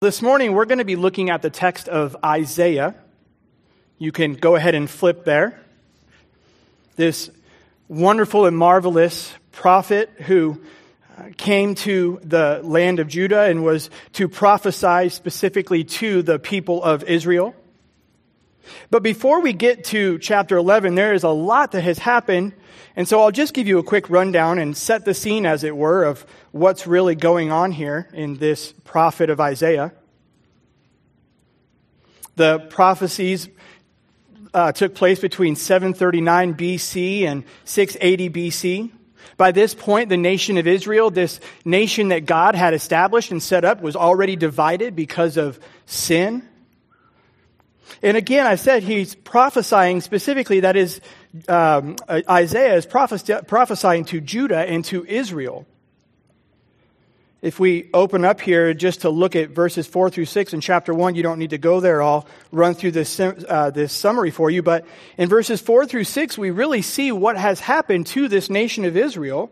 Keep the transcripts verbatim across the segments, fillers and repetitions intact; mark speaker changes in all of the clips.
Speaker 1: This morning, we're going to be looking at the text of Isaiah. You can go ahead and flip there. This wonderful and marvelous prophet who came to the land of Judah and was to prophesy specifically to the people of Israel. But before we get to chapter eleven, there is a lot that has happened. And so I'll just give you a quick rundown and set the scene, as it were, of what's really going on here in this prophet of Isaiah. The prophecies uh, took place between seven thirty-nine B C and six eighty B C. By this point, the nation of Israel, this nation that God had established and set up, was already divided because of sin. And again, I said he's prophesying specifically, that is, um, Isaiah is prophes- prophesying to Judah and to Israel. If we open up here just to look at verses four through six in chapter one, you don't need to go there. I'll run through this, uh, this summary for you. But in verses four through six, we really see what has happened to this nation of Israel.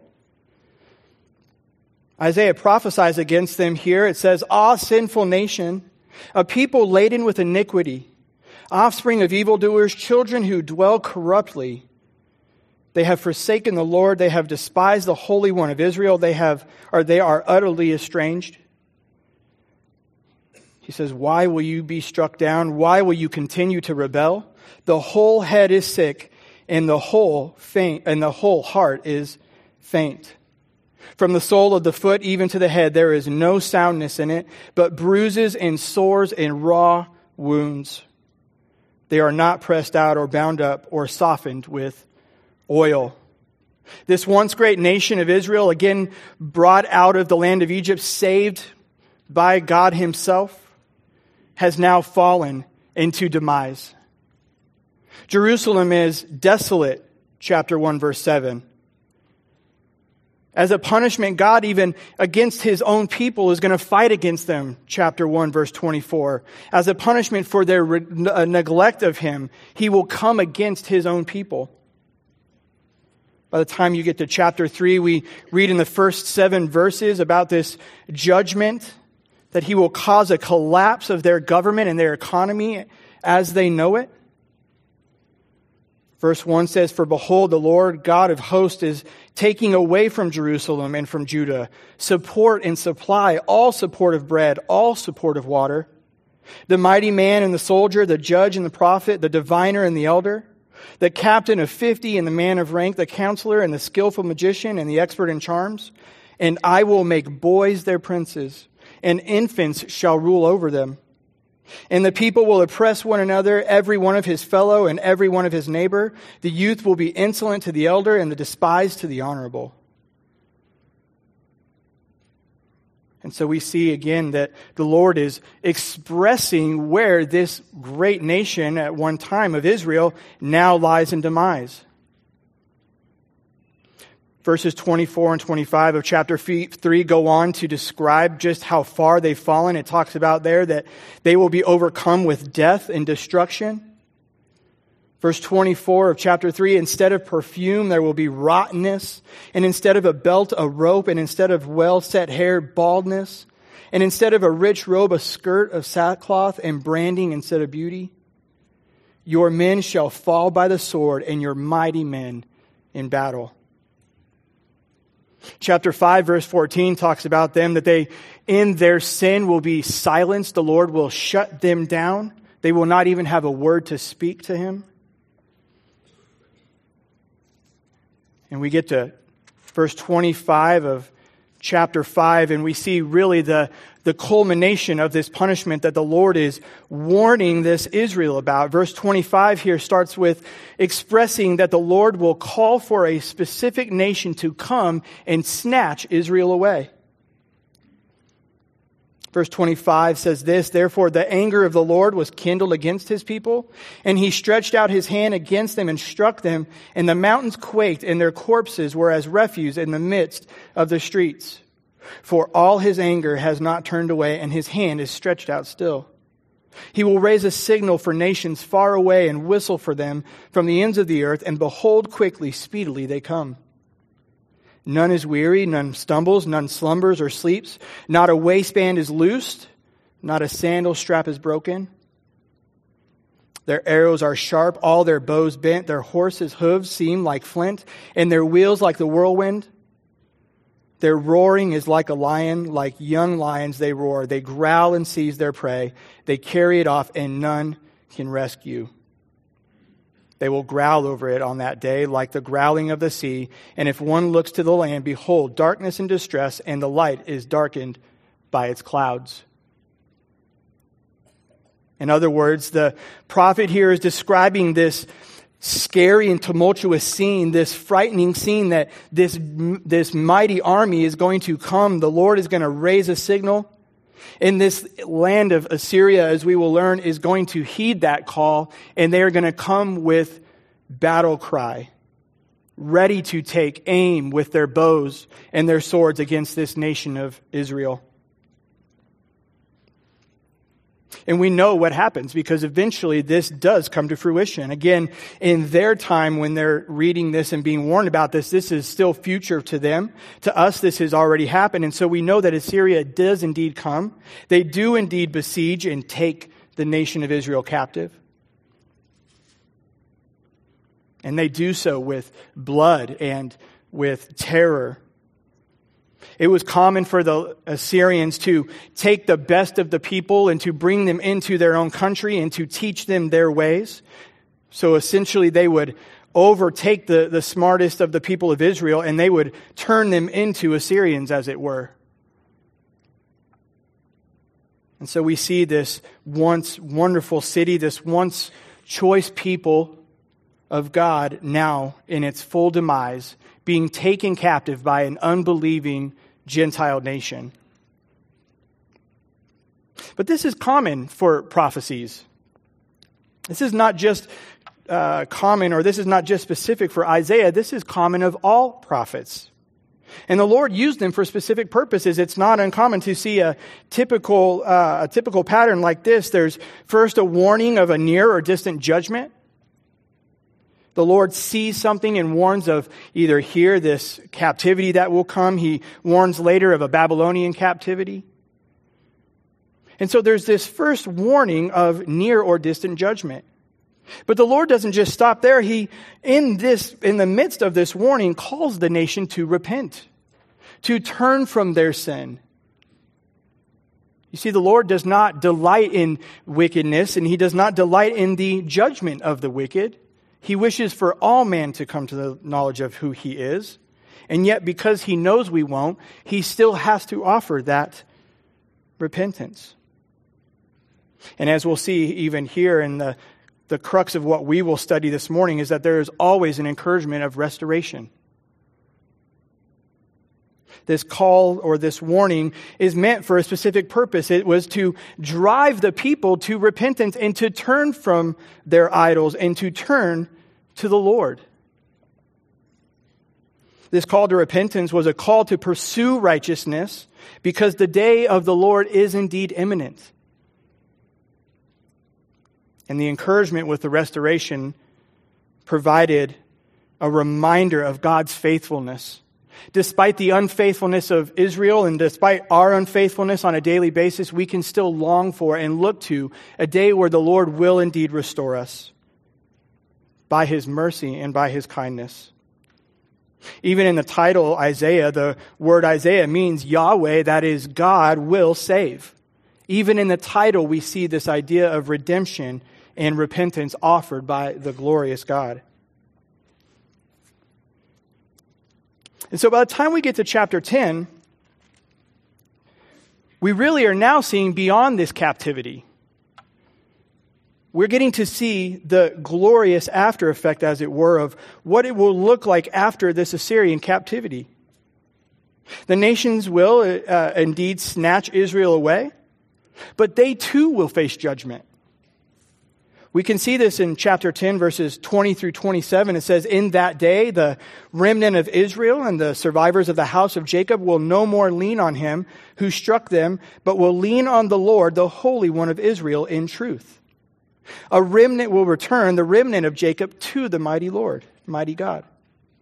Speaker 1: Isaiah prophesies against them here. It says, "Ah, sinful nation, a people laden with iniquity, offspring of evildoers, children who dwell corruptly. They have forsaken the Lord. They have despised the Holy One of Israel. They have, or they are utterly estranged." He says, "Why will you be struck down? Why will you continue to rebel? The whole head is sick, and the whole faint, and the whole heart is faint. From the sole of the foot even to the head, there is no soundness in it, but bruises and sores and raw wounds. They are not pressed out or bound up or softened with oil." This once great nation of Israel, again brought out of the land of Egypt, saved by God Himself, has now fallen into demise. Jerusalem is desolate, chapter one, verse seven. As a punishment, God, even against His own people, is going to fight against them, chapter one, verse twenty-four. As a punishment for their re- uh, neglect of Him, He will come against His own people. By the time you get to chapter three, we read in the first seven verses about this judgment, that He will cause a collapse of their government and their economy as they know it. Verse one says, "For behold, the Lord God of hosts is taking away from Jerusalem and from Judah support and supply, all support of bread, all support of water. The mighty man and the soldier, the judge and the prophet, the diviner and the elder, the captain of fifty and the man of rank, the counselor and the skillful magician and the expert in charms. And I will make boys their princes, and infants shall rule over them. And the people will oppress one another, every one of his fellow and every one of his neighbor. The youth will be insolent to the elder, and the despised to the honorable." And so we see again that the Lord is expressing where this great nation at one time of Israel now lies in demise. Verses twenty-four and twenty-five of chapter three go on to describe just how far they've fallen. It talks about there that they will be overcome with death and destruction. Verse twenty-four of chapter three, "Instead of perfume, there will be rottenness. And instead of a belt, a rope. And instead of well-set hair, baldness. And instead of a rich robe, a skirt of sackcloth. And branding instead of beauty. Your men shall fall by the sword, and your mighty men in battle." Chapter five, verse fourteen talks about them, that they, in their sin, will be silenced. The Lord will shut them down. They will not even have a word to speak to Him. And we get to verse twenty-five of chapter five, and we see really the, the culmination of this punishment that the Lord is warning this Israel about. Verse twenty-five here starts with expressing that the Lord will call for a specific nation to come and snatch Israel away. Verse twenty-five says this, "Therefore the anger of the Lord was kindled against His people, and He stretched out His hand against them and struck them, and the mountains quaked, and their corpses were as refuse in the midst of the streets. For all His anger has not turned away, and His hand is stretched out still. He will raise a signal for nations far away and whistle for them from the ends of the earth, and behold, quickly, speedily they come. None is weary, none stumbles, none slumbers or sleeps. Not a waistband is loosed, Not a sandal strap is broken. Their arrows are sharp, all their bows bent. Their horses' hooves seem like flint, and their wheels like the whirlwind. Their roaring is like a lion, like young lions they roar. They growl and seize their prey. They carry it off, and none can rescue. They will growl over it on that day like the growling of the sea. And if one looks to the land, behold, darkness and distress, and the light is darkened by its clouds. In other words, the prophet here is describing this scary and tumultuous scene, this frightening scene that this, this mighty army is going to come. The Lord is going to raise a signal. And this land of Assyria, as we will learn, is going to heed that call, and they are going to come with battle cry, ready to take aim with their bows and their swords against this nation of Israel. And we know what happens because eventually this does come to fruition. Again, in their time when they're reading this and being warned about this, this is still future to them. To us, this has already happened. And so we know that Assyria does indeed come. They do indeed besiege and take the nation of Israel captive. And they do so with blood and with terror. It was common for the Assyrians to take the best of the people and to bring them into their own country and to teach them their ways. So essentially they would overtake the, the smartest of the people of Israel and they would turn them into Assyrians, as it were. And so we see this once wonderful city, this once choice people of God now in its full demise, being taken captive by an unbelieving Gentile nation. But this is common for prophecies. This is not just uh, common, or this is not just specific for Isaiah. This is common of all prophets. And the Lord used them for specific purposes. It's not uncommon to see a typical, uh, a typical pattern like this. There's first a warning of a near or distant judgment. The Lord sees something and warns of either here, this captivity that will come. He warns later of a Babylonian captivity. And so there's this first warning of near or distant judgment. But the Lord doesn't just stop there. He, in this, in the midst of this warning, calls the nation to repent, to turn from their sin. You see, the Lord does not delight in wickedness, and He does not delight in the judgment of the wicked. He wishes for all man to come to the knowledge of who He is. And yet, because He knows we won't, He still has to offer that repentance. And as we'll see even here in the, the crux of what we will study this morning is that there is always an encouragement of restoration. This call or this warning is meant for a specific purpose. It was to drive the people to repentance and to turn from their idols and to turn to the Lord. This call to repentance was a call to pursue righteousness because the day of the Lord is indeed imminent. And the encouragement with the restoration provided a reminder of God's faithfulness. Despite the unfaithfulness of Israel and despite our unfaithfulness on a daily basis, we can still long for and look to a day where the Lord will indeed restore us by His mercy and by His kindness. Even in the title Isaiah, the word Isaiah means Yahweh, that is, God will save. Even in the title, we see this idea of redemption and repentance offered by the glorious God. And so by the time we get to chapter ten, we really are now seeing beyond this captivity. We're getting to see the glorious after effect, as it were, of what it will look like after this Assyrian captivity. The nations will uh, indeed snatch Israel away, but they too will face judgment. We can see this in chapter ten, verses twenty through twenty-seven. It says, "In that day, the remnant of Israel and the survivors of the house of Jacob will no more lean on him who struck them, but will lean on the Lord, the Holy One of Israel, in truth. A remnant will return, the remnant of Jacob, to the mighty Lord, mighty God.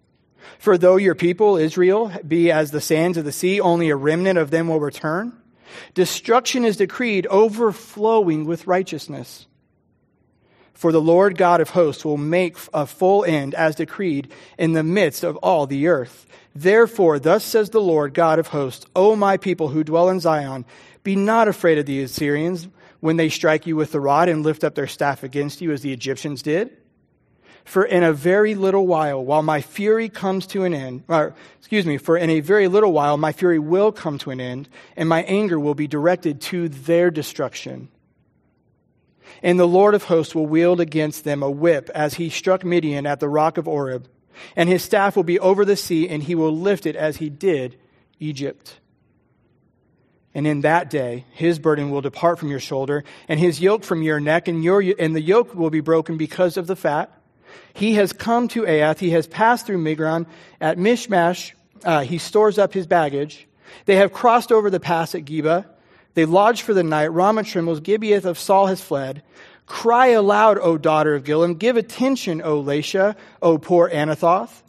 Speaker 1: For though your people, Israel, be as the sands of the sea, only a remnant of them will return. Destruction is decreed, overflowing with righteousness. For the Lord God of hosts will make a full end, as decreed, in the midst of all the earth. Therefore, thus says the Lord God of hosts, O my people who dwell in Zion, be not afraid of the Assyrians when they strike you with the rod and lift up their staff against you as the Egyptians did. For in a very little while, while my fury comes to an end, or, excuse me, for in a very little while my fury will come to an end, and my anger will be directed to their destruction. And the Lord of hosts will wield against them a whip as he struck Midian at the rock of Oreb. And his staff will be over the sea, and he will lift it as he did Egypt. And in that day, his burden will depart from your shoulder, and his yoke from your neck, and your and the yoke will be broken because of the fat. He has come to Aiath. He has passed through Migron. At Mishmash, uh, he stores up his baggage. They have crossed over the pass at Geba. They lodge for the night. Ramah trembles. Gibeath of Saul has fled. Cry aloud, O daughter of Gilom. Give attention, O Lasha, O poor Anathoth.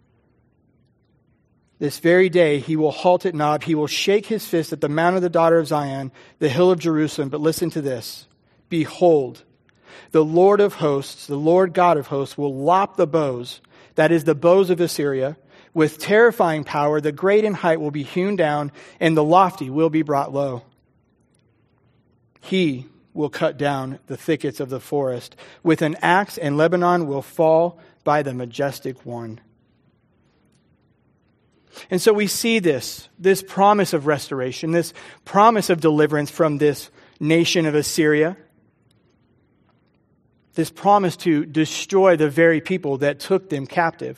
Speaker 1: This very day he will halt at Nob. He will shake his fist at the mount of the daughter of Zion, the hill of Jerusalem. But listen to this. Behold, the Lord of hosts, the Lord God of hosts, will lop the bows, that is the bows of Assyria, with terrifying power. The great in height will be hewn down, and the lofty will be brought low. He will cut down the thickets of the forest. With an axe, and Lebanon will fall by the majestic one. And so we see this, this promise of restoration, this promise of deliverance from this nation of Assyria. This promise to destroy the very people that took them captive.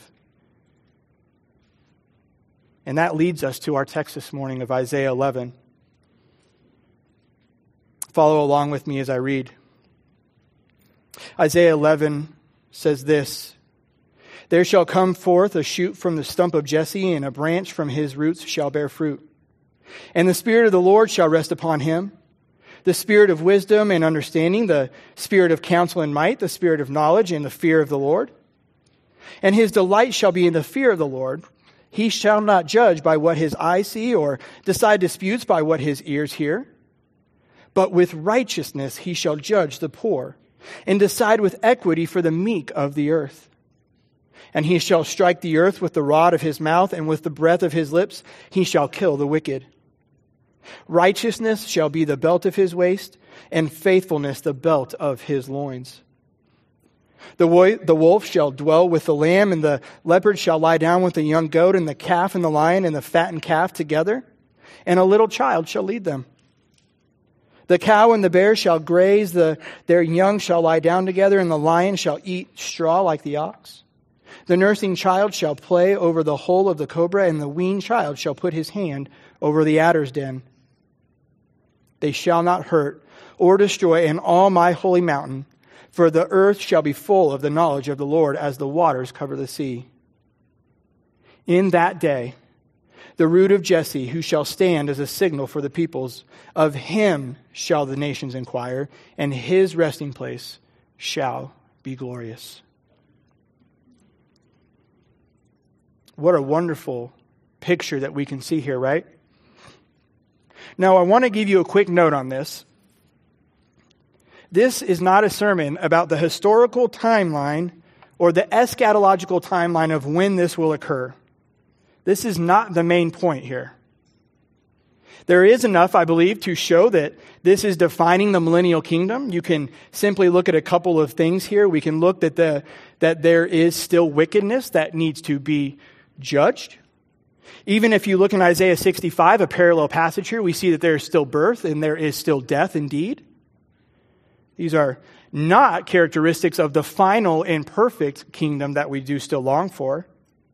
Speaker 1: And that leads us to our text this morning of Isaiah eleven. Follow along with me as I read. Isaiah eleven says this, There shall come forth a shoot from the stump of Jesse, and a branch from his roots shall bear fruit. And the Spirit of the Lord shall rest upon him, the Spirit of wisdom and understanding, the Spirit of counsel and might, the Spirit of knowledge and the fear of the Lord. And his delight shall be in the fear of the Lord. He shall not judge by what his eyes see, or decide disputes by what his ears hear. But with righteousness he shall judge the poor, and decide with equity for the meek of the earth. And he shall strike the earth with the rod of his mouth, and with the breath of his lips he shall kill the wicked. Righteousness shall be the belt of his waist, and faithfulness the belt of his loins. The, wo- the wolf shall dwell with the lamb, and the leopard shall lie down with the young goat, and the calf and the lion and the fattened calf together, and a little child shall lead them. The cow and the bear shall graze, the, their young shall lie down together, and the lion shall eat straw like the ox. The nursing child shall play over the hole of the cobra, and the weaned child shall put his hand over the adder's den. They shall not hurt or destroy in all my holy mountain, for the earth shall be full of the knowledge of the Lord as the waters cover the sea. In that day, the root of Jesse, who shall stand as a signal for the peoples, of him shall the nations inquire, and his resting place shall be glorious. What a wonderful picture that we can see here, right? Now, I want to give you a quick note on this. This is not a sermon about the historical timeline or the eschatological timeline of when this will occur. This is not the main point here. There is enough, I believe, to show that this is defining the millennial kingdom. You can simply look at a couple of things here. We can look at the that there is still wickedness that needs to be judged. Even if you look in Isaiah sixty-five, a parallel passage here, we see that there is still birth and there is still death indeed. These are not characteristics of the final and perfect kingdom that we do still long for.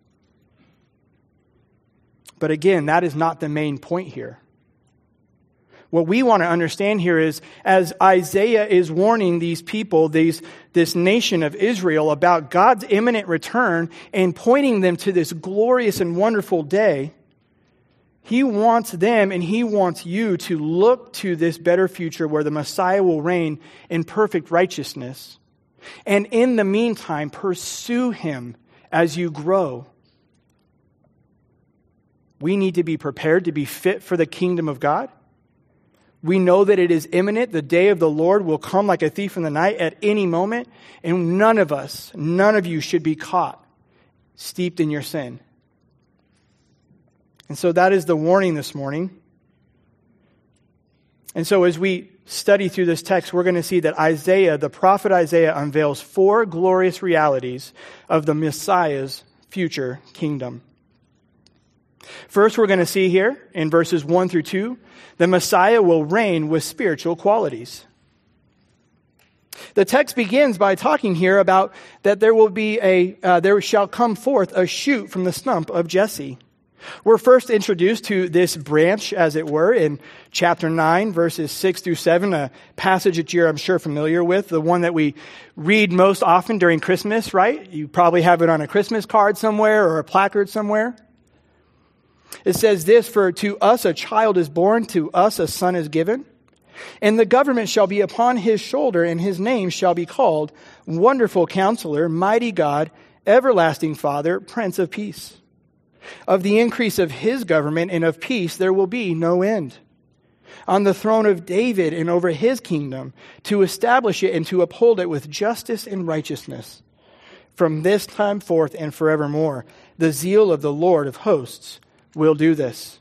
Speaker 1: But again, that is not the main point here. What we want to understand here is, as Isaiah is warning these people, these, this nation of Israel, about God's imminent return and pointing them to this glorious and wonderful day, he wants them and he wants you to look to this better future where the Messiah will reign in perfect righteousness. And in the meantime, pursue him as you grow. We need to be prepared to be fit for the kingdom of God. We know that it is imminent. The day of the Lord will come like a thief in the night at any moment. And none of us, none of you should be caught steeped in your sin. And so that is the warning this morning. And so as we study through this text, we're going to see that Isaiah, the prophet Isaiah, unveils four glorious realities of the Messiah's future kingdom. First, we're going to see here in verses one through two, the Messiah will reign with spiritual qualities. The text begins by talking here about that there will be a, uh, there shall come forth a shoot from the stump of Jesse. We're first introduced to this branch, as it were, in chapter nine, verses six through seven, a passage that you're, I'm sure, familiar with, the one that we read most often during Christmas, right? You probably have it on a Christmas card somewhere or a placard somewhere. It says this, "For to us a child is born, to us a son is given, and the government shall be upon his shoulder, and his name shall be called Wonderful Counselor, Mighty God, Everlasting Father, Prince of Peace. Of the increase of his government and of peace there will be no end. On the throne of David and over his kingdom, to establish it and to uphold it with justice and righteousness. From this time forth and forevermore, the zeal of the Lord of hosts will do this."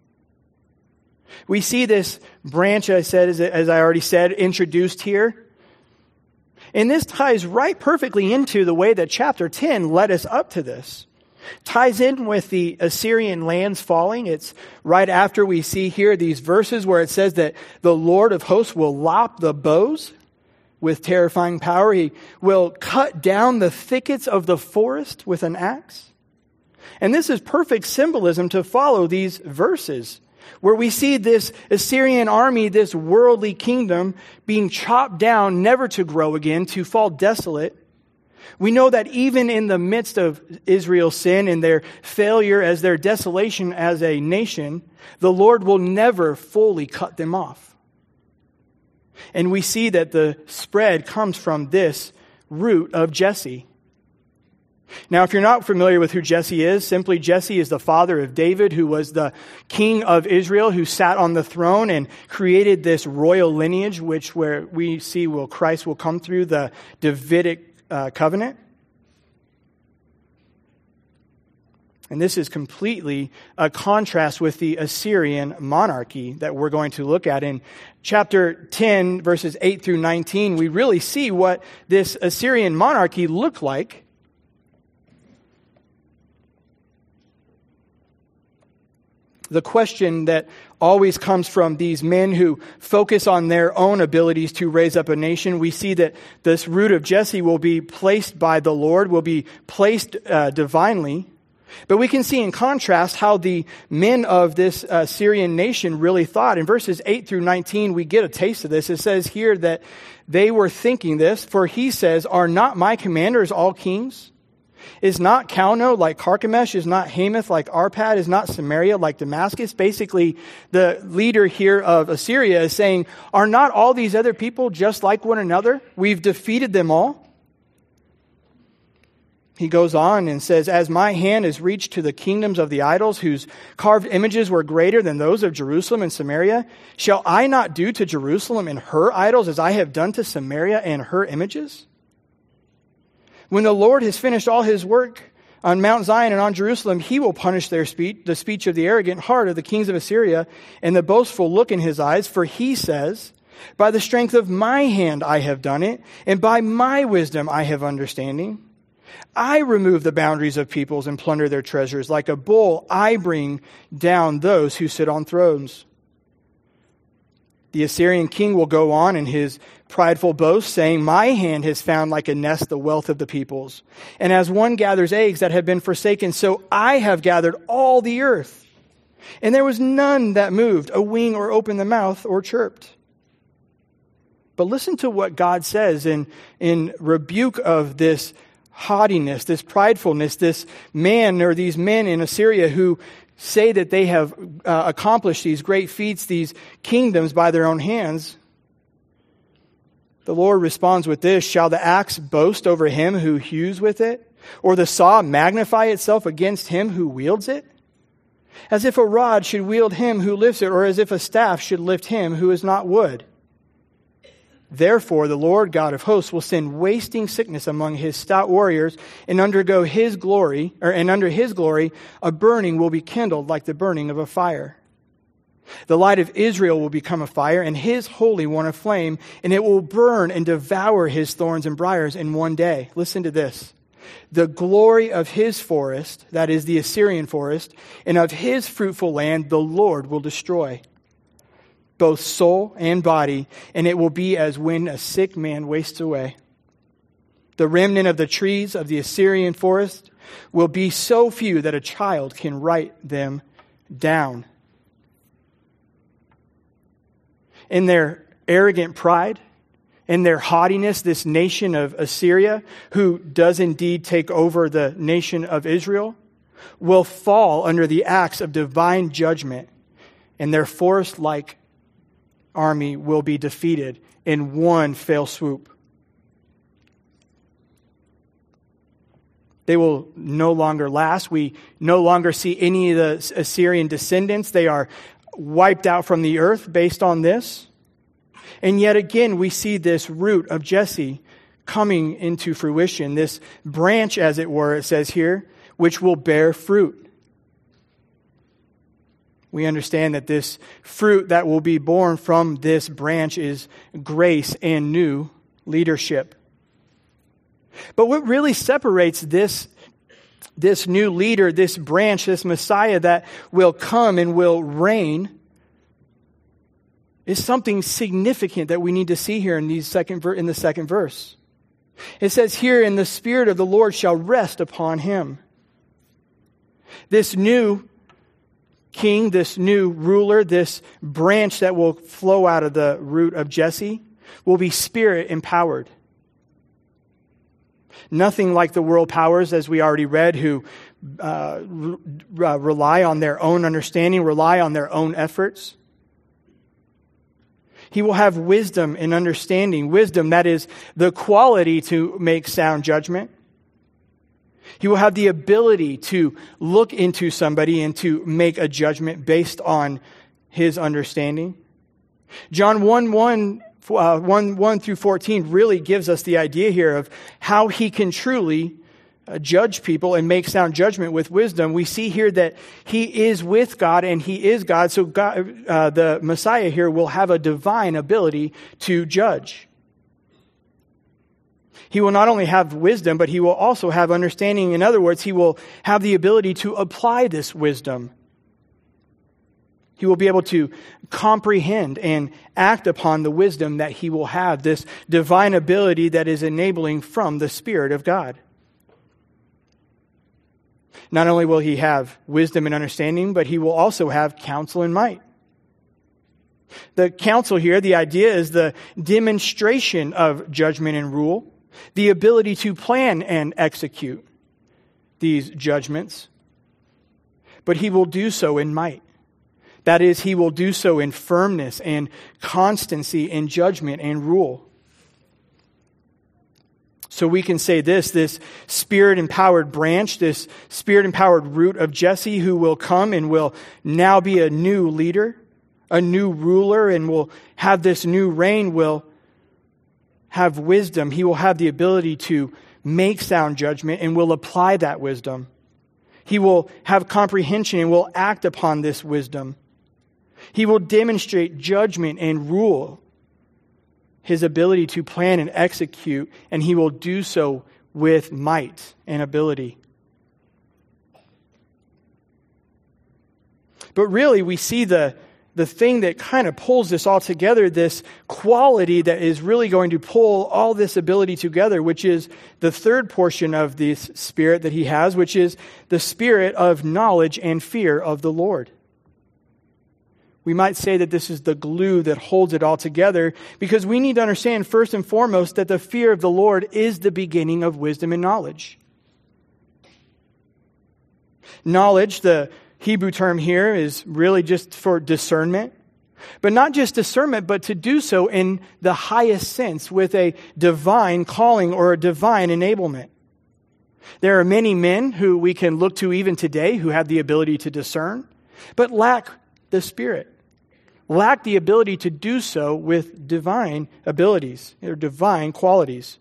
Speaker 1: We see this branch, I said, as, as I already said, introduced here. And this ties right perfectly into the way that chapter ten led us up to this. Ties in with the Assyrian lands falling. It's right after we see here these verses where it says that the Lord of hosts will lop the boughs with terrifying power. He will cut down the thickets of the forest with an axe. And this is perfect symbolism to follow these verses, where we see this Assyrian army, this worldly kingdom, being chopped down, never to grow again, to fall desolate. We know that even in the midst of Israel's sin and their failure as their desolation as a nation, the Lord will never fully cut them off. And we see that the spread comes from this root of Jesse. Now, if you're not familiar with who Jesse is, simply Jesse is the father of David, who was the king of Israel, who sat on the throne and created this royal lineage, which where we see will Christ will come through the Davidic uh, covenant. And this is completely a contrast with the Assyrian monarchy that we're going to look at. In chapter ten, verses eight through nineteen, we really see what this Assyrian monarchy looked like. The question that always comes from these men who focus on their own abilities to raise up a nation, we see that this root of Jesse will be placed by the Lord, will be placed uh, divinely. But we can see in contrast how the men of this uh, Syrian nation really thought. In verses eight through nineteen, we get a taste of this. It says here that they were thinking this, "For he says, are not my commanders all kings? Is not Calno like Carchemish? Is not Hamath like Arpad? Is not Samaria like Damascus?" Basically, the leader here of Assyria is saying, are not all these other people just like one another? We've defeated them all. He goes on and says, "As my hand has reached to the kingdoms of the idols, whose carved images were greater than those of Jerusalem and Samaria, shall I not do to Jerusalem and her idols as I have done to Samaria and her images? When the Lord has finished all his work on Mount Zion and on Jerusalem, he will punish their speech, the speech of the arrogant heart of the kings of Assyria, and the boastful look in his eyes. For he says, by the strength of my hand I have done it, and by my wisdom I have understanding. I remove the boundaries of peoples and plunder their treasures. Like a bull, I bring down those who sit on thrones." The Assyrian king will go on in his prideful boast, saying, "My hand has found like a nest the wealth of the peoples. And as one gathers eggs that have been forsaken, so I have gathered all the earth. And there was none that moved a wing or opened the mouth or chirped." But listen to what God says in, in rebuke of this haughtiness, this pridefulness, this man or these men in Assyria who say that they have uh, accomplished these great feats, these kingdoms by their own hands. The Lord responds with this, "Shall the axe boast over him who hews with it? Or the saw magnify itself against him who wields it? As if a rod should wield him who lifts it, or as if a staff should lift him who is not wood. Therefore, the Lord God of hosts will send wasting sickness among his stout warriors, and undergo his glory, or and under his glory, a burning will be kindled like the burning of a fire. The light of Israel will become a fire, and his Holy One a flame, and it will burn and devour his thorns and briars in one day. Listen to this. The glory of his forest, that is the Assyrian forest, and of his fruitful land, the Lord will destroy, both soul and body, and it will be as when a sick man wastes away. The remnant of the trees of the Assyrian forest will be so few that a child can write them down. In their arrogant pride, in their haughtiness, this nation of Assyria, who does indeed take over the nation of Israel, will fall under the axe of divine judgment, and their forest-like army will be defeated in one fell swoop. They will no longer last. We no longer see any of the Assyrian descendants. They are wiped out from the earth based on this. And yet again, we see this root of Jesse coming into fruition, this branch, as it were, it says here, which will bear fruit. We understand that this fruit that will be born from this branch is grace and new leadership. But what really separates this, this new leader, this branch, this Messiah that will come and will reign, is something significant that we need to see here in, these second, in the second verse. It says here, "And the Spirit of the Lord shall rest upon him." This new king, this new ruler, this branch that will flow out of the root of Jesse will be Spirit empowered. Nothing like the world powers, as we already read, who uh, re- rely on their own understanding, rely on their own efforts. He will have wisdom and understanding. Wisdom, that is the quality to make sound judgment. He will have the ability to look into somebody and to make a judgment based on his understanding. John one, one, uh, one, one through fourteen really gives us the idea here of how he can truly uh, judge people and make sound judgment with wisdom. We see here that he is with God and he is God. So God, uh, the Messiah here will have a divine ability to judge. He will not only have wisdom, but he will also have understanding. In other words, he will have the ability to apply this wisdom. He will be able to comprehend and act upon the wisdom that he will have, this divine ability that is enabling from the Spirit of God. Not only will he have wisdom and understanding, but he will also have counsel and might. The counsel here, the idea is the demonstration of judgment and rule, the ability to plan and execute these judgments. But he will do so in might. That is, he will do so in firmness and constancy in judgment and rule. So we can say this, this Spirit-empowered branch, this Spirit-empowered root of Jesse who will come and will now be a new leader, a new ruler, and will have this new reign, will have wisdom. He will have the ability to make sound judgment and will apply that wisdom. He will have comprehension and will act upon this wisdom. He will demonstrate judgment and rule, his ability to plan and execute, and he will do so with might and ability. But really, we see the, the thing that kind of pulls this all together, this quality that is really going to pull all this ability together, which is the third portion of this Spirit that he has, which is the spirit of knowledge and fear of the Lord. We might say that this is the glue that holds it all together, because we need to understand first and foremost that the fear of the Lord is the beginning of wisdom and knowledge. Knowledge, the Hebrew term here, is really just for discernment. But not just discernment, but to do so in the highest sense with a divine calling or a divine enablement. There are many men who we can look to even today who have the ability to discern. but lack the Spirit, lack the ability to do so with divine abilities or divine qualities.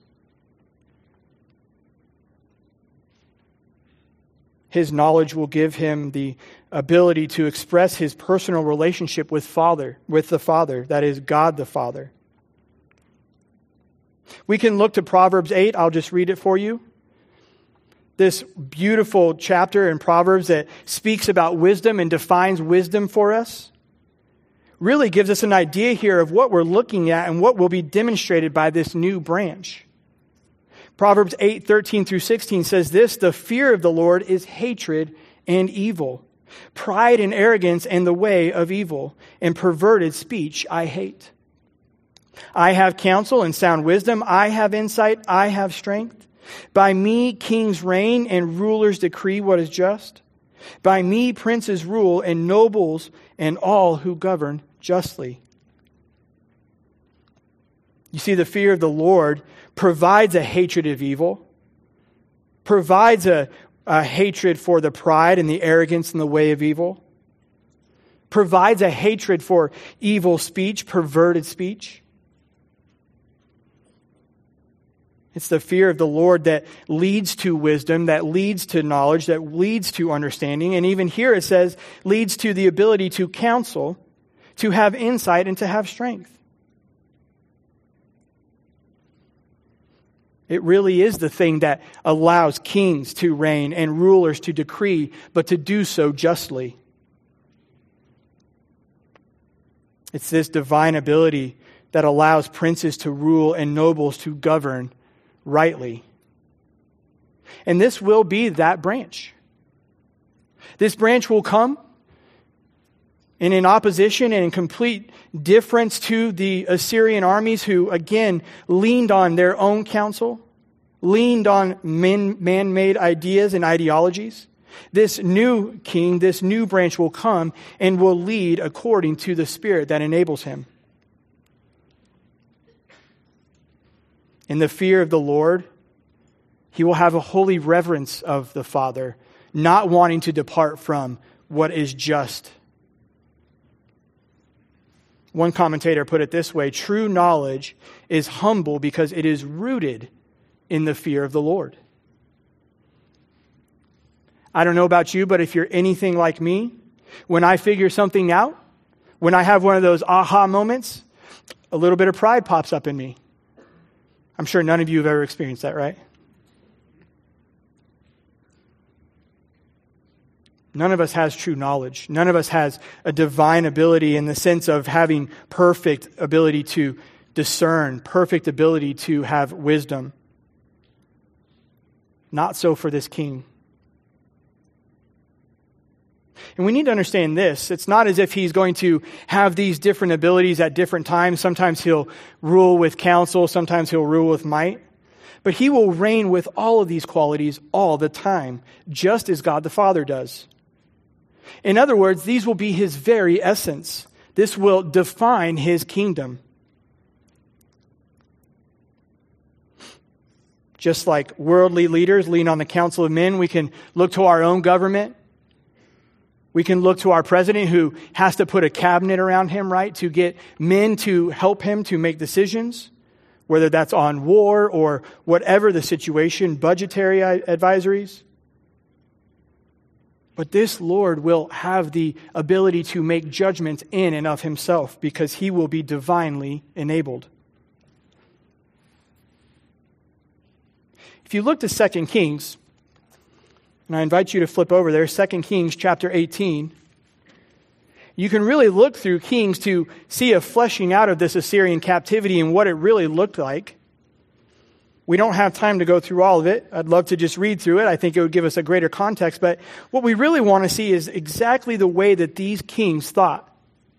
Speaker 1: His knowledge will give him the ability to express his personal relationship with Father, with the Father, that is God the Father. We can look to Proverbs eight. I'll just read it for you. This beautiful chapter in Proverbs that speaks about wisdom and defines wisdom for us really gives us an idea here of what we're looking at and what will be demonstrated by this new branch. Proverbs eight, thirteen through sixteen says this: the fear of the Lord is hatred and evil. Pride and arrogance and the way of evil, and perverted speech I hate. I have counsel and sound wisdom. I have insight. I have strength. By me kings reign and rulers decree what is just. By me princes rule and nobles and all who govern justly. You see, the fear of the Lord provides a hatred of evil, provides a, a hatred for the pride and the arrogance and the way of evil, provides a hatred for evil speech, perverted speech. It's the fear of the Lord that leads to wisdom, that leads to knowledge, that leads to understanding. And even here it says, leads to the ability to counsel, to have insight, and to have strength. It really is the thing that allows kings to reign and rulers to decree, but to do so justly. It's this divine ability that allows princes to rule and nobles to govern rightly. And this will be that branch. This branch will come and in opposition and in complete difference to the Assyrian armies who, again, leaned on their own counsel, leaned on men, man-made ideas and ideologies. This new king, this new branch will come and will lead according to the Spirit that enables him. In the fear of the Lord, he will have a holy reverence of the Father, not wanting to depart from what is just. One commentator put it this way: true knowledge is humble because it is rooted in the fear of the Lord. I don't know about you, but if you're anything like me, when I figure something out, when I have one of those aha moments, a little bit of pride pops up in me. I'm sure none of you have ever experienced that, right? None of us has true knowledge. None of us has a divine ability in the sense of having perfect ability to discern, perfect ability to have wisdom. Not so for this king. And we need to understand this. It's not as if he's going to have these different abilities at different times. Sometimes he'll rule with counsel. Sometimes he'll rule with might. But he will reign with all of these qualities all the time, just as God the Father does. In other words, these will be his very essence. This will define his kingdom. Just like worldly leaders lean on the counsel of men, we can look to our own government. We can look to our president who has to put a cabinet around him, right, to get men to help him to make decisions, whether that's on war or whatever the situation, budgetary advisories. But this Lord will have the ability to make judgments in and of himself because he will be divinely enabled. If you look to Second Kings, and I invite you to flip over there, Second Kings chapter eighteen, you can really look through Kings to see a fleshing out of this Assyrian captivity and what it really looked like. We don't have time to go through all of it. I'd love to just read through it. I think it would give us a greater context. But what we really want to see is exactly the way that these kings thought.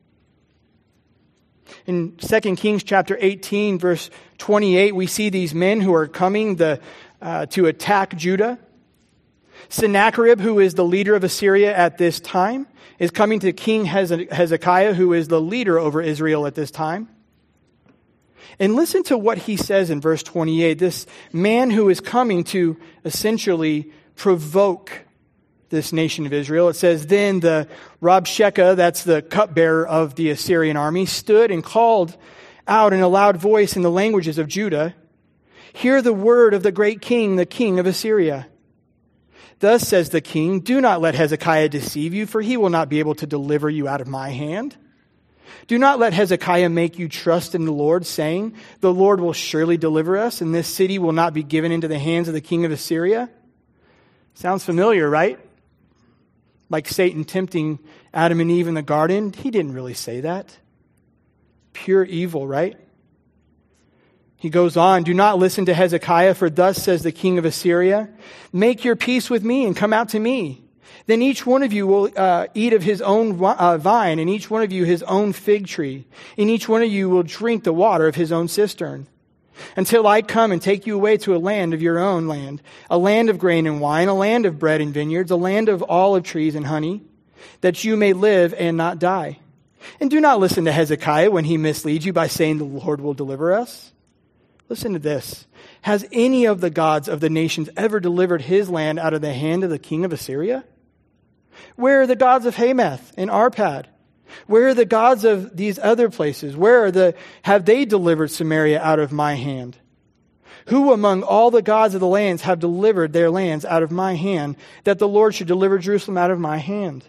Speaker 1: In Second Kings chapter eighteen, verse twenty-eight, we see these men who are coming the, uh, to attack Judah. Sennacherib, who is the leader of Assyria at this time, is coming to King Hezekiah, who is the leader over Israel at this time. And listen to what he says in verse twenty-eight. This man who is coming to essentially provoke this nation of Israel. It says, then the Rabshakeh, that's the cupbearer of the Assyrian army, stood and called out in a loud voice in the languages of Judah, hear the word of the great king, the king of Assyria. Thus says the king, do not let Hezekiah deceive you, for he will not be able to deliver you out of my hand. Do not let Hezekiah make you trust in the Lord, saying, the Lord will surely deliver us, and this city will not be given into the hands of the king of Assyria. Sounds familiar, right? Like Satan tempting Adam and Eve in the garden. He didn't really say that. Pure evil, right? He goes on, do not listen to Hezekiah, for thus says the king of Assyria, make your peace with me and come out to me. Then each one of you will uh, eat of his own uh, vine, and each one of you his own fig tree, and each one of you will drink the water of his own cistern, until I come and take you away to a land of your own land, a land of grain and wine, a land of bread and vineyards, a land of olive trees and honey, that you may live and not die. And do not listen to Hezekiah when he misleads you by saying the Lord will deliver us. Listen to this. Has any of the gods of the nations ever delivered his land out of the hand of the king of Assyria? Where are the gods of Hamath and Arpad? Where are the gods of these other places? Where are the, have they delivered Samaria out of my hand? Who among all the gods of the lands have delivered their lands out of my hand, that the Lord should deliver Jerusalem out of my hand?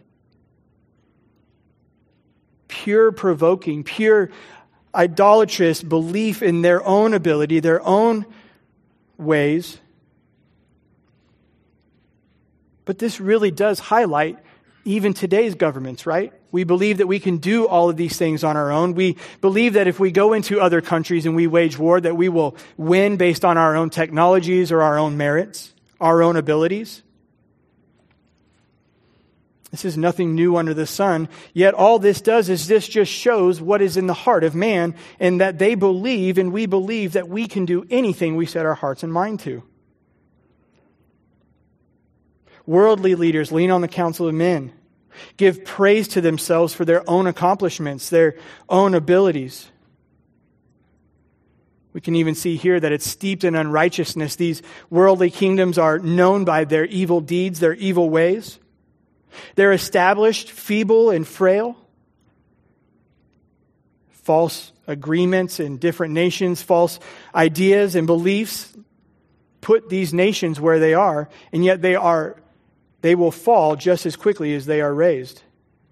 Speaker 1: Pure provoking, pure idolatrous belief in their own ability, their own ways. But this really does highlight even today's governments, right? We believe that we can do all of these things on our own. We believe that if we go into other countries and we wage war, that we will win based on our own technologies or our own merits, our own abilities. This is nothing new under the sun. Yet all this does is this just shows what is in the heart of man, and that they believe and we believe that we can do anything we set our hearts and mind to. Worldly leaders lean on the counsel of men, give praise to themselves for their own accomplishments, their own abilities. We can even see here that it's steeped in unrighteousness. These worldly kingdoms are known by their evil deeds, their evil ways. They're established, feeble, and frail. False agreements in different nations, false ideas and beliefs put these nations where they are, and yet they are they will fall just as quickly as they are raised.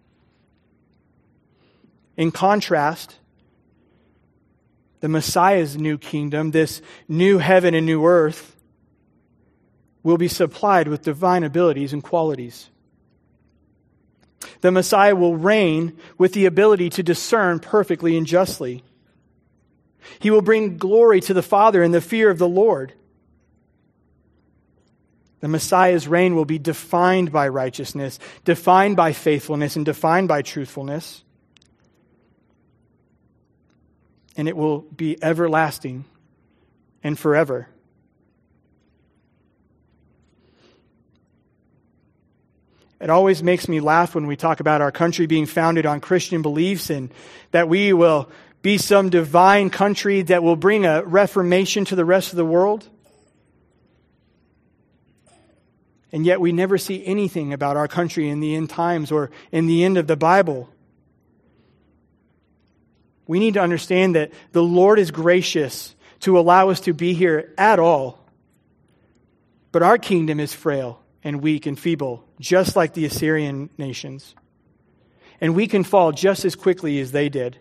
Speaker 1: In contrast, the Messiah's new kingdom, this new heaven and new earth, will be supplied with divine abilities and qualities. The Messiah will reign with the ability to discern perfectly and justly. He will bring glory to the Father in the fear of the Lord. The Messiah's reign will be defined by righteousness, defined by faithfulness, and defined by truthfulness. And it will be everlasting and forever. It always makes me laugh when we talk about our country being founded on Christian beliefs and that we will be some divine country that will bring a reformation to the rest of the world. And yet we never see anything about our country in the end times or in the end of the Bible. We need to understand that the Lord is gracious to allow us to be here at all. But our kingdom is frail and weak and feeble, just like the Assyrian nations. And we can fall just as quickly as they did.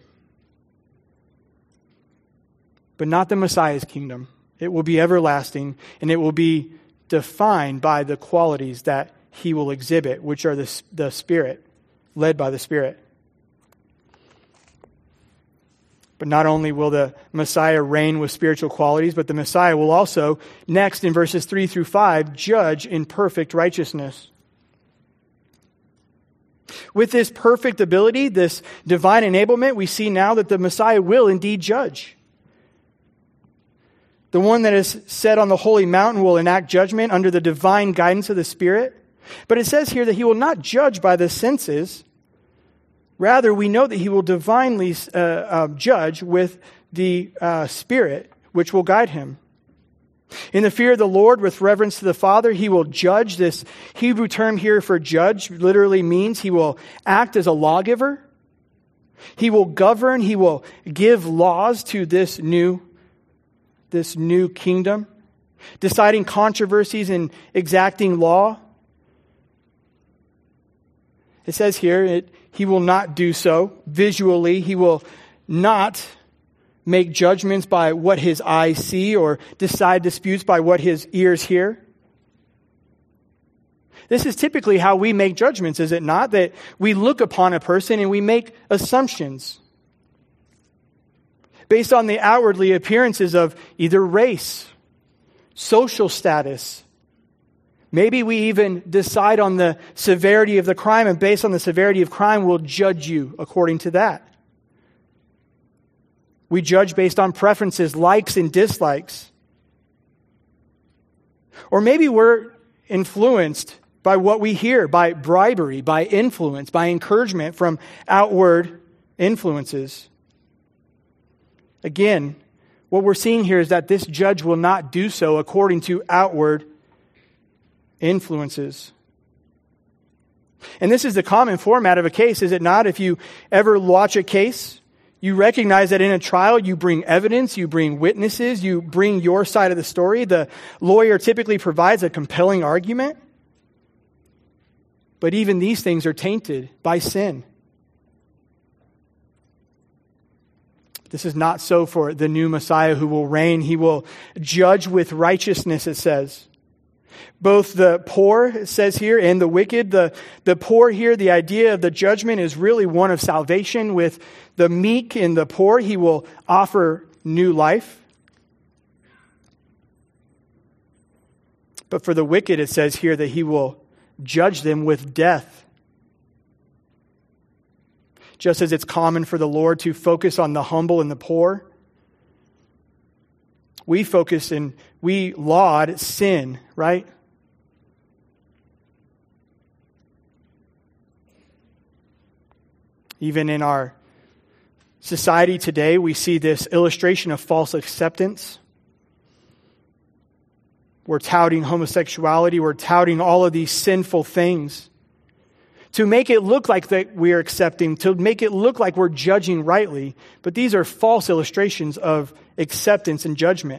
Speaker 1: But not the Messiah's kingdom. It will be everlasting, and it will be defined by the qualities that he will exhibit, which are the, the Spirit, led by the Spirit. But not only will the Messiah reign with spiritual qualities, but the Messiah will also, next in verses three through five, judge in perfect righteousness. With this perfect ability, this divine enablement, we see now that the Messiah will indeed judge. The one that is set on the holy mountain will enact judgment under the divine guidance of the Spirit. But it says here that he will not judge by the senses. Rather, we know that he will divinely uh, uh, judge with the uh, Spirit, which will guide him. In the fear of the Lord, with reverence to the Father, he will judge. This Hebrew term here for judge literally means he will act as a lawgiver. He will govern. He will give laws to this new, this new kingdom, deciding controversies and exacting law. It says here, it, he will not do so visually. He will not make judgments by what his eyes see or decide disputes by what his ears hear. This is typically how we make judgments, is it not? That we look upon a person and we make assumptions based on the outwardly appearances of either race, social status. Maybe we even decide on the severity of the crime, and based on the severity of crime, we'll judge you according to that. We judge based on preferences, likes and dislikes. Or maybe we're influenced by what we hear, by bribery, by influence, by encouragement from outward influences. Again, what we're seeing here is that this judge will not do so according to outward influences. And this is the common format of a case, is it not? If you ever watch a case, you recognize that in a trial, you bring evidence, you bring witnesses, you bring your side of the story. The lawyer typically provides a compelling argument. But even these things are tainted by sin. This is not so for the new Messiah who will reign. He will judge with righteousness, it says. Both the poor, it says here, and the wicked. The, the poor here, the idea of the judgment is really one of salvation. With the meek and the poor, he will offer new life. But for the wicked, it says here that he will judge them with death. Just as it's common for the Lord to focus on the humble and the poor, we focus and we laud sin, right? Even in our society today, we see this illustration of false acceptance. We're touting homosexuality. We're touting all of these sinful things to make it look like that we are accepting, to make it look like we're judging rightly. But these are false illustrations of acceptance and judgment.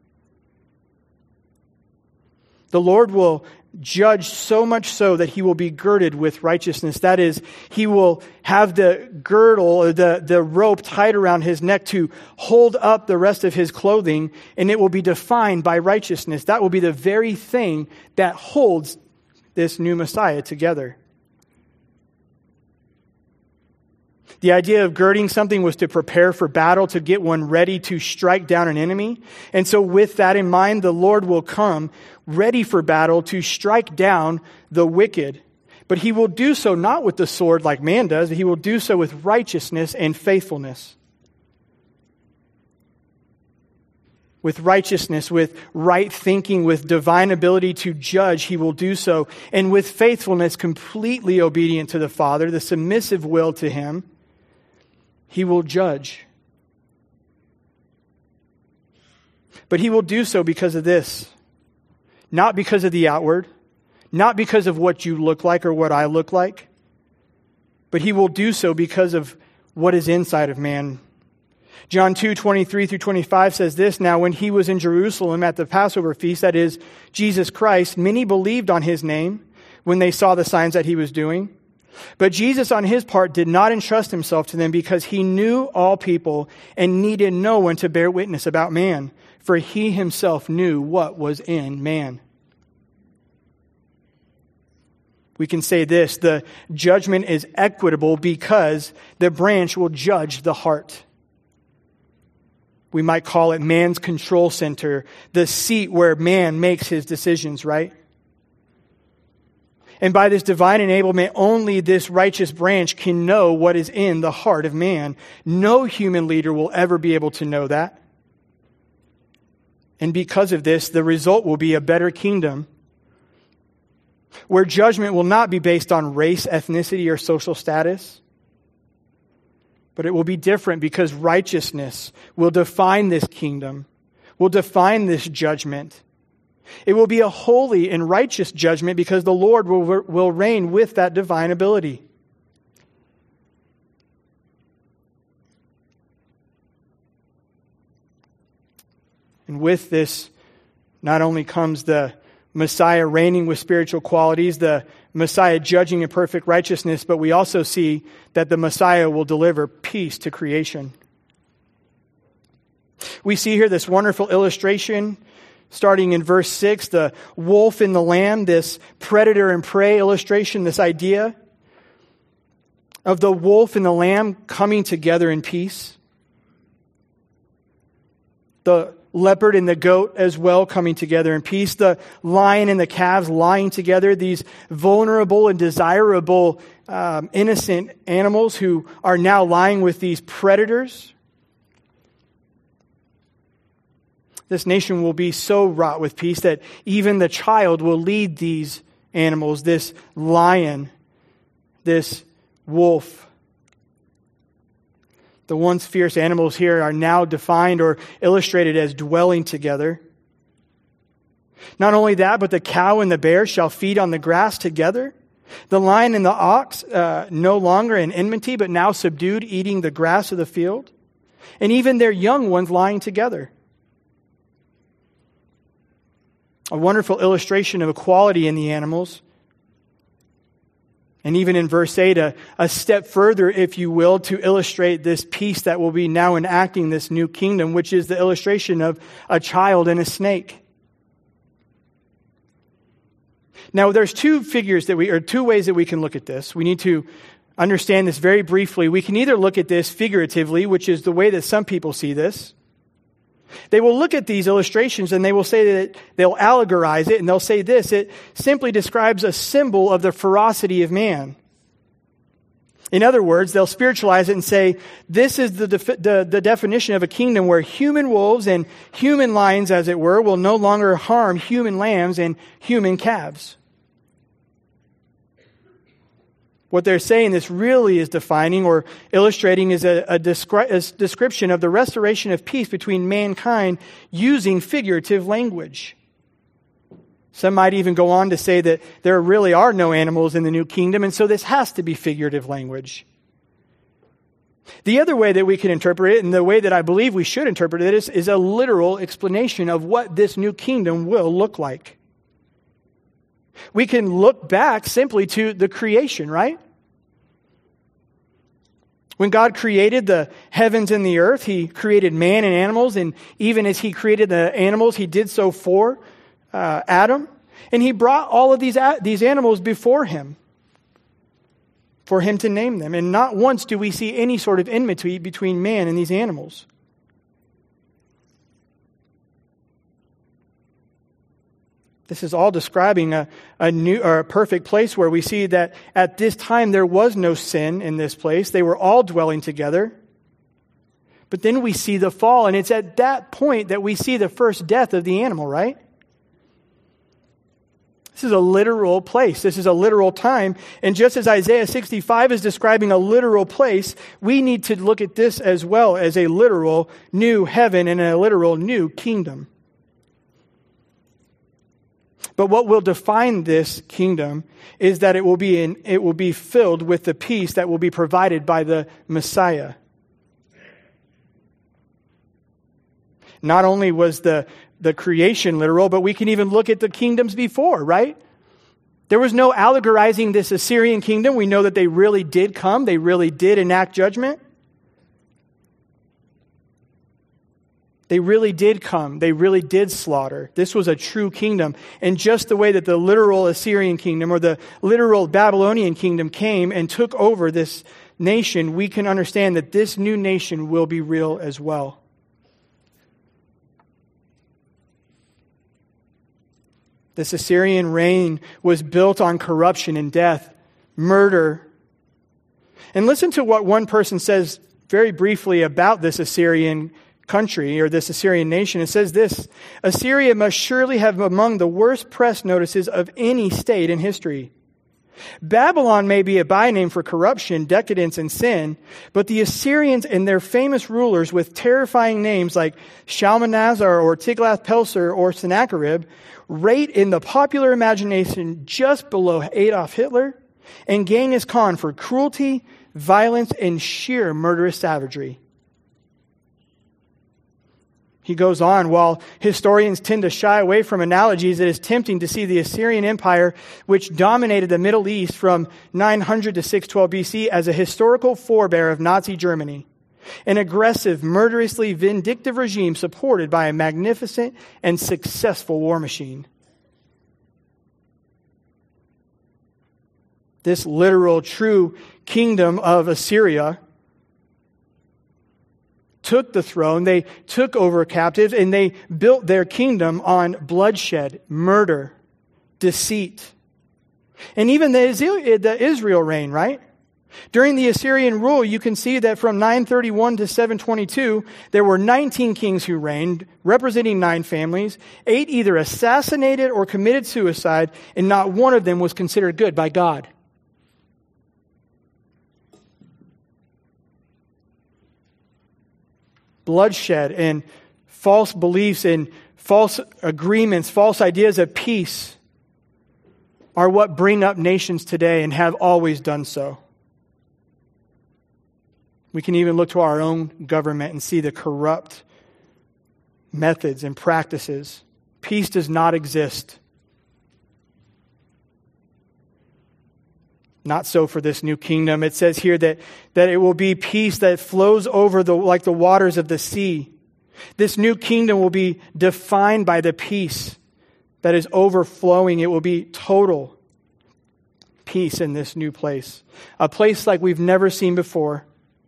Speaker 1: The Lord will judge so much so that he will be girded with righteousness. That is, he will have the girdle or the, the rope tied around his neck to hold up the rest of his clothing, and it will be defined by righteousness. That will be the very thing that holds this new Messiah together. The idea of girding something was to prepare for battle, to get one ready to strike down an enemy. And so with that in mind, the Lord will come ready for battle to strike down the wicked. But he will do so not with the sword like man does. He will do so with righteousness and faithfulness. With righteousness, with right thinking, with divine ability to judge, he will do so. And with faithfulness, completely obedient to the Father, the submissive will to him, he will judge. But he will do so because of this. Not because of the outward. Not because of what you look like or what I look like. But he will do so because of what is inside of man. John two, twenty-three through twenty-five says this, "Now when he was in Jerusalem at the Passover feast, that is, Jesus Christ, many believed on his name when they saw the signs that he was doing. But Jesus on his part did not entrust himself to them because he knew all people and needed no one to bear witness about man, for he himself knew what was in man." We can say this, the judgment is equitable because the branch will judge the heart. We might call it man's control center, the seat where man makes his decisions, right? And by this divine enablement, only this righteous branch can know what is in the heart of man. No human leader will ever be able to know that. And because of this, the result will be a better kingdom where judgment will not be based on race, ethnicity, or social status. But it will be different because righteousness will define this kingdom, will define this judgment. It will be a holy and righteous judgment because the Lord will, will reign with that divine ability. And with this, not only comes the Messiah reigning with spiritual qualities, the Messiah judging in perfect righteousness, but we also see that the Messiah will deliver peace to creation. We see here this wonderful illustration starting in verse six, the wolf and the lamb, this predator and prey illustration, this idea of the wolf and the lamb coming together in peace. The leopard and the goat as well coming together in peace. The lion and the calves lying together. These vulnerable and desirable um, innocent animals who are now lying with these predators. This nation will be so wrought with peace that even the child will lead these animals, this lion, this wolf. The once fierce animals here are now defined or illustrated as dwelling together. Not only that, but the cow and the bear shall feed on the grass together. The lion and the ox uh, no longer in enmity, but now subdued, eating the grass of the field. And even their young ones lying together. A wonderful illustration of equality in the animals. And even in verse eight, a, a step further, if you will, to illustrate this peace that will be now enacting this new kingdom, which is the illustration of a child and a snake. Now, there's two figures that we, or two ways that we can look at this. We need to understand this very briefly. We can either look at this figuratively, which is the way that some people see this. They will look at these illustrations and they will say that they'll allegorize it and they'll say this, it simply describes a symbol of the ferocity of man. In other words, they'll spiritualize it and say, this is the, def- the, the definition of a kingdom where human wolves and human lions, as it were, will no longer harm human lambs and human calves. What they're saying this really is defining or illustrating is a, a, descri- a description of the restoration of peace between mankind using figurative language. Some might even go on to say that there really are no animals in the new kingdom, and so this has to be figurative language. The other way that we can interpret it, and the way that I believe we should interpret it, is, is a literal explanation of what this new kingdom will look like. We can look back simply to the creation, right? When God created the heavens and the earth, He created man and animals, and even as He created the animals, He did so for uh, Adam. And He brought all of these, these animals before Him for Him to name them. And not once do we see any sort of enmity between man and these animals. This is all describing a, a new or a perfect place where we see that at this time there was no sin in this place. They were all dwelling together. But then we see the fall, and it's at that point that we see the first death of the animal, right? This is a literal place. This is a literal time. And just as Isaiah sixty-five is describing a literal place, we need to look at this as well as a literal new heaven and a literal new kingdom. But what will define this kingdom is that it will be in, it will be filled with the peace that will be provided by the Messiah. Not only was the, the creation literal, but we can even look at the kingdoms before, right? There was no allegorizing this Assyrian kingdom. We know that they really did come. They really did enact judgment. They really did come. They really did slaughter. This was a true kingdom. And just the way that the literal Assyrian kingdom or the literal Babylonian kingdom came and took over this nation, we can understand that this new nation will be real as well. This Assyrian reign was built on corruption and death, murder. And listen to what one person says very briefly about this Assyrian country or this Assyrian nation. It says this: Assyria must surely have among the worst press notices of any state in history. Babylon may be a byname for corruption, decadence, and sin, but the Assyrians and their famous rulers with terrifying names like Shalmaneser or Tiglath-Pileser or Sennacherib rate in the popular imagination just below Adolf Hitler and Genghis Khan for cruelty, violence, and sheer murderous savagery. He goes on, while historians tend to shy away from analogies, it is tempting to see the Assyrian Empire, which dominated the Middle East from nine hundred to six twelve B C, as a historical forebear of Nazi Germany, an aggressive, murderously vindictive regime supported by a magnificent and successful war machine. This literal, true kingdom of Assyria took the throne, they took over captives, and they built their kingdom on bloodshed, murder, deceit. And even the Israel reign, right? During the Assyrian rule, you can see that from nine thirty-one to seven twenty-two, there were nineteen kings who reigned, representing nine families. Eight either assassinated or committed suicide, and not one of them was considered good by God. Bloodshed and false beliefs and false agreements, false ideas of peace are what bring up nations today and have always done so. We can even look to our own government and see the corrupt methods and practices. Peace does not exist. Not so for this new kingdom. It says here that, that it will be peace that flows over the like the waters of the sea. This new kingdom will be defined by the peace that is overflowing. It will be total peace in this new place. A place like we've never seen before.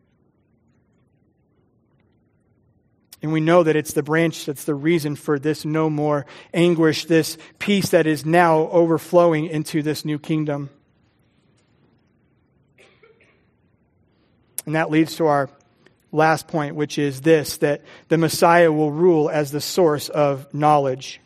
Speaker 1: And we know that it's the branch that's the reason for this no more anguish, this peace that is now overflowing into this new kingdom. And that leads to our last point, which is this, that the Messiah will rule as the source of knowledge.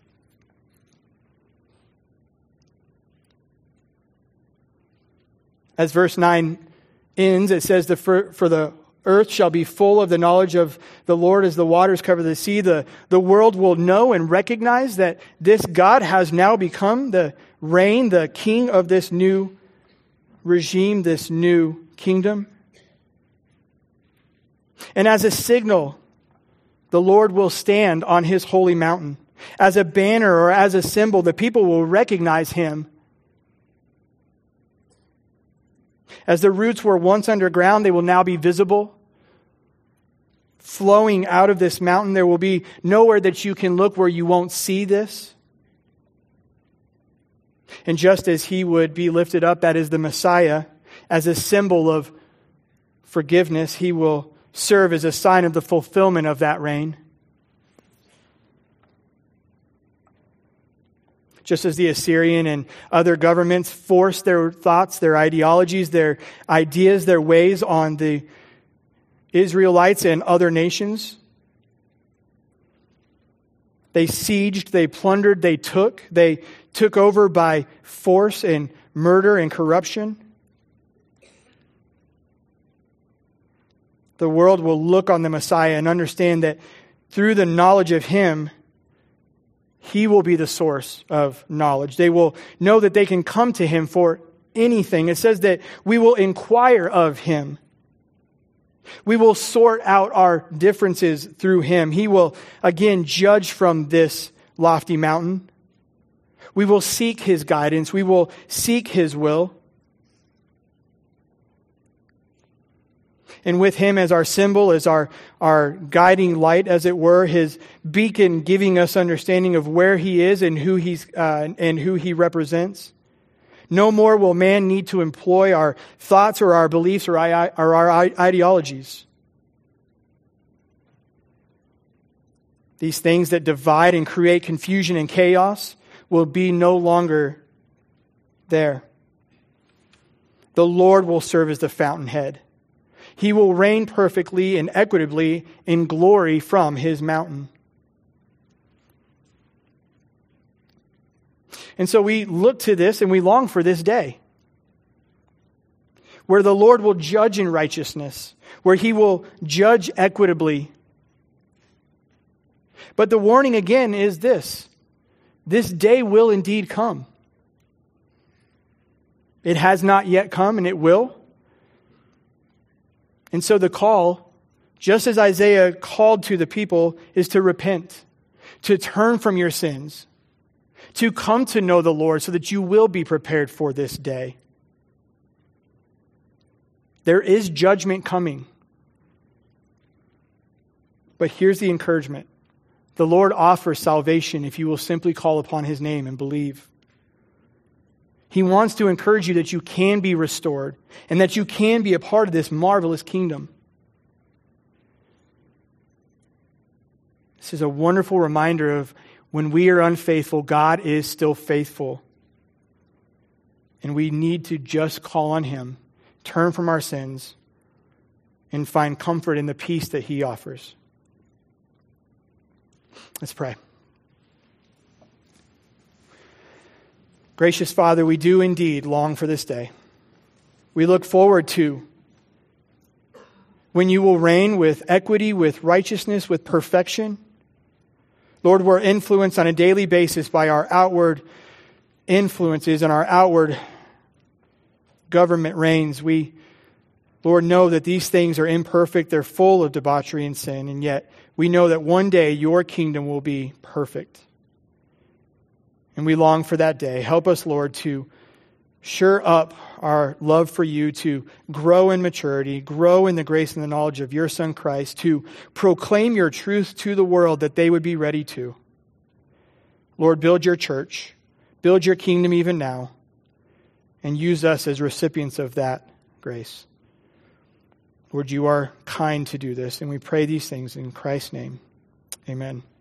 Speaker 1: As verse nine ends, it says, the for, for the earth shall be full of the knowledge of the Lord as the waters cover the sea. The, the world will know and recognize that this God has now become the reign, the king of this new regime, this new kingdom. And as a signal, the Lord will stand on his holy mountain. As a banner or as a symbol, the people will recognize him. As the roots were once underground, they will now be visible. Flowing out of this mountain, there will be nowhere that you can look where you won't see this. And just as he would be lifted up, that is the Messiah, as a symbol of forgiveness, he will serve as a sign of the fulfillment of that reign. Just as the Assyrian and other governments forced their thoughts, their ideologies, their ideas, their ways on the Israelites and other nations. They sieged, they plundered, they took. They took over by force and murder and corruption. The world will look on the Messiah and understand that through the knowledge of him, he will be the source of knowledge. They will know that they can come to him for anything. It says that we will inquire of him. We will sort out our differences through him. He will, again, judge from this lofty mountain. We will seek his guidance. We will seek his will. And with him as our symbol, as our, our guiding light, as it were, his beacon giving us understanding of where he is and who he's uh, and who he represents. No more will man need to employ our thoughts or our beliefs or our, or our ideologies. These things that divide and create confusion and chaos will be no longer there. The Lord will serve as the fountainhead. He will reign perfectly and equitably in glory from his mountain. And so we look to this and we long for this day. where the Lord will judge in righteousness, where he will judge equitably. But the warning again is this: this day will indeed come. It has not yet come, and it will. And so the call, just as Isaiah called to the people, is to repent, to turn from your sins, to come to know the Lord so that you will be prepared for this day. There is judgment coming. But here's the encouragement. The Lord offers salvation if you will simply call upon his name and believe. He wants to encourage you that you can be restored and that you can be a part of this marvelous kingdom. This is a wonderful reminder of when we are unfaithful, God is still faithful. And we need to just call on him, turn from our sins, and find comfort in the peace that he offers. Let's pray. Gracious Father, we do indeed long for this day. We look forward to when you will reign with equity, with righteousness, with perfection. Lord, we're influenced on a daily basis by our outward influences and our outward government reigns. We, Lord, know that these things are imperfect. They're full of debauchery and sin, and yet we know that one day your kingdom will be perfect. And we long for that day. Help us, Lord, to shore up our love for you, to grow in maturity, grow in the grace and the knowledge of your Son Christ, to proclaim your truth to the world that they would be ready to. Lord, build your church, build your kingdom even now, and use us as recipients of that grace. Lord, you are kind to do this, and we pray these things in Christ's name. Amen.